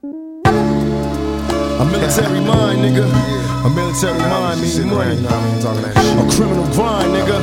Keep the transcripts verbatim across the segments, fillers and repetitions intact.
A military mind, nigga. A military mind means money. A criminal grind, nigga.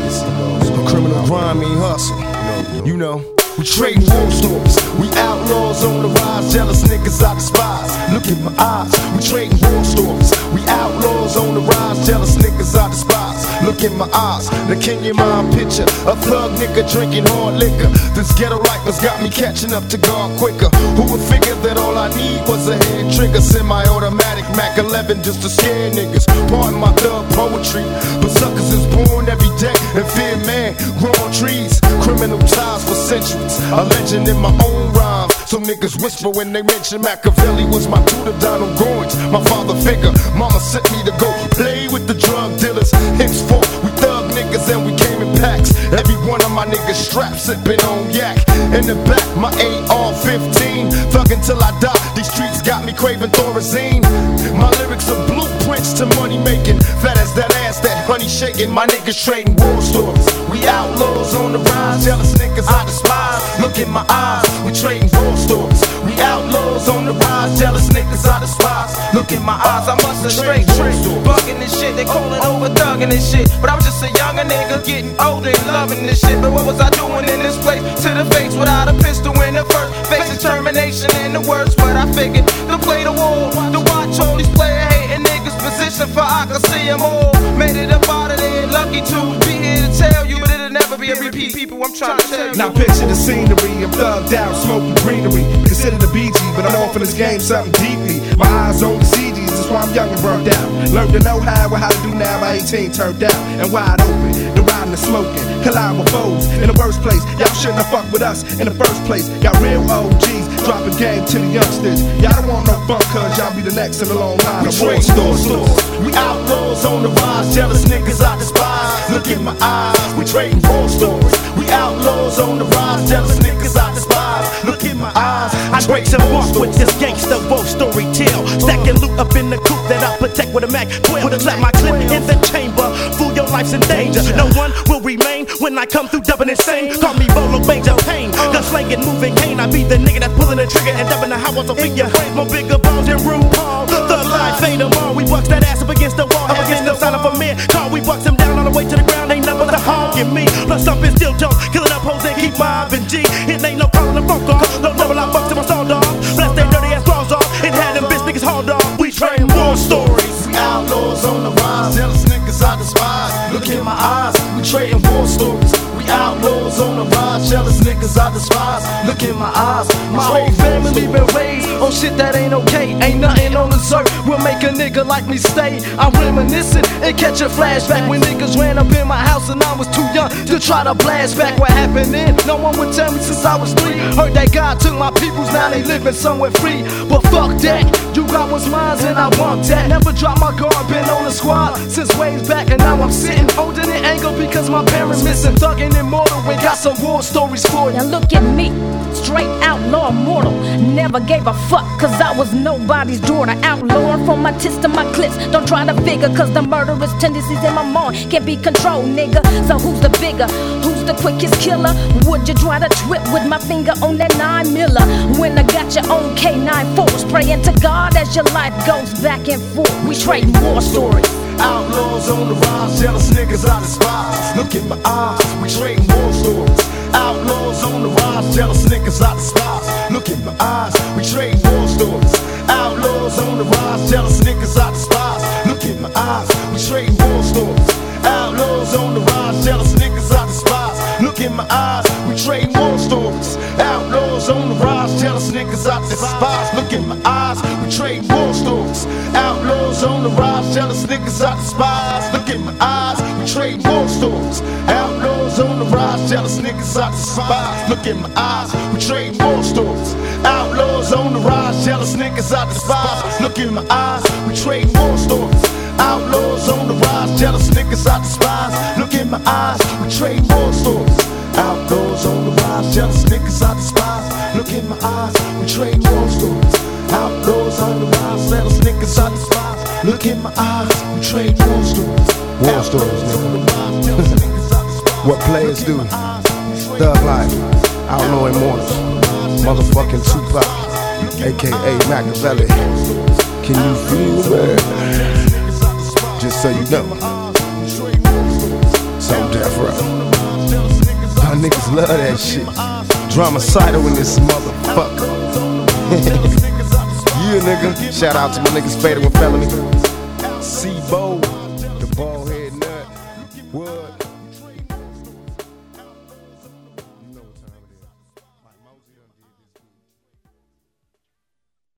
A criminal grind mean hustle. You know. We trading war stories. We outlaws on the rise. Jealous niggas I despise. Look in my eyes. We trading war stories. We outlaws on the rise. Jealous niggas I despise. Look in my eyes. The Kenyan mind picture. A thug nigga drinking hard liquor. This ghetto life has got me catching up to God quicker. Who would figure that all I need was a hand trigger? Semi-automatic Mac eleven just to scare niggas. Pardon my thug poetry, but suckers is born every day and fear man. Grow on trees. Criminal ties for centuries. A legend in my own rhymes. So niggas whisper when they mention Machiavelli was my tutor, Donald Goins, my father figure. Mama sent me to go play with the drug dealers. Henceforth, we thug niggas and we came in packs. Every one of my niggas strapped, sipping on yak. In the back, my A R fifteen. Thug until I die. These streets got me craving Thorazine. My lyrics are blueprints to money making. Fat as that ass, that honey shaking. My niggas trading war stories. We outlaws on the rise. Jealous niggas I despise. Look in my eyes. We trading war stories. We outlaws on the rise. Jealous niggas I despise. Look in my eyes. I must have straight trick. Bugging this shit. They calling over thugging this shit. But I was just a younger nigga getting older and loving this shit. But what was I doing in this place? To the face without a pistol in the first. Face determination in the words. But I figured to play the war. To watch all these player hating niggas position for I can see them all. Made it up out of there. Lucky to be here to tell you. But it'll never be a repeat. People, I'm trying to tell you. Now picture the scenery. I'm thugged out, smoking greenery. Consider the B G, but I'm off in this game something deeply. My eyes on the C Gs, that's why I'm young and burnt out. Learned to know how, how to do now. By eighteen turned out and wide open. The riding and smoking, collide with foes. In the worst place, y'all shouldn't have fucked with us in the first place. Got real O Gs, dropping game to the youngsters. Y'all don't want no fun, cause y'all be the next in the long line of war stores. We outlaws on the rise, jealous niggas I despise. Look in my eyes, we trading war stories. We outlaws on the rise, jealous niggas I despise. Look in my eyes, I break some walk with this gangster war story tale. Stacking loot up in the coupe that I protect with a Mac twelve. Slap my clip in the chamber, fool, your life's in danger. No one will remain when I come through dubbing insane. Call me Bolo Major Pain, gun slanging, moving cane. I be the nigga that's pulling the trigger and dubbing the house on figure. More bigger balls than RuPaul. The life fade them all. We bucks that ass up against the wall. Up against the sign of a man. Call we bucks him down all the way to the ground. Ain't nothing but the hog in me. Plus something still dope. Killing up hoes and keep mobbing G. It ain't no calling the funk off. No double I bucks to my soul dog. Bless their dirty ass claws off. And had them bitch niggas hauled off. We train war stories. We outlaws on the rise, jealous niggas I despise. Look in my eyes, we trading war stories. We outlaws on the rise, jealous niggas I despise. Look in my eyes, my whole family been raised on shit that ain't okay. Ain't nothing on this earth will make a nigga like me stay. I'm reminiscing and catch a flashback when niggas ran up in my house and I was too young to try to blast back what happened then. No one would tell me since I was three. Heard that God took my peoples, now they living somewhere free. But fuck that, you got what's mine and I want that. Never drop my guard, been on the squad since ways back, and now I'm sitting holding in anger because my parents missing. Thugging immortal, we got some war stories for you. Now look at me, straight outlaw mortal. Never gave a fuck cause I was nobody's daughter. Outlawing from my tits to my clips. Don't try to figure cause the murderous tendencies in my mind can't be controlled, nigga. So who's the bigger? Who's the quickest killer? Would you try to trip with my finger on that nine miller? When I got your own K nine force, praying to God as your life goes back and forth. We trading war stories. Outlaws on the rise, jealous niggas I despise. Look in my eyes, we trading war stories. Outlaws on the rise, jealous niggas I despise. Look in my eyes, we trading war stories. Outlaws on the rise, jealous niggas I despise. Look in my eyes, we trading war stories. Outlaws on the rise, jealous niggas I despise. Look in my eyes, we trading war stories. Outlaws on the rise, jealous niggas I despise. Look in my eyes, we trading war stories. Outlaws on the rise, jealous niggas I despise. Look in my eyes, we trading war stories. Outlaws on the rise, jealous niggas I despise. Look in my eyes, we trading war stories. Outlaws on the rise, jealous niggas I despise. Look in my eyes, we trading war stories. Outlaws on the rise, jealous niggas I despise. Look in my eyes, we trading war stories. Outlaws on the rise, jealous niggas I despise. Look in my eyes, we trading war stories. Outlaws on the rise, jealous niggas I despise. Look in my eyes, we trading war stories. War stories, nigga. What players do. Thug life, outlaw immortals, motherfucking Tupac. aka Machiavelli. Can you feel me? Just so you know, so Death Row. Y'all niggas love that shit. Dramacidal in this motherfucker. Yeah, nigga. Shout out to my niggas Fatal and Felony. C-Bo.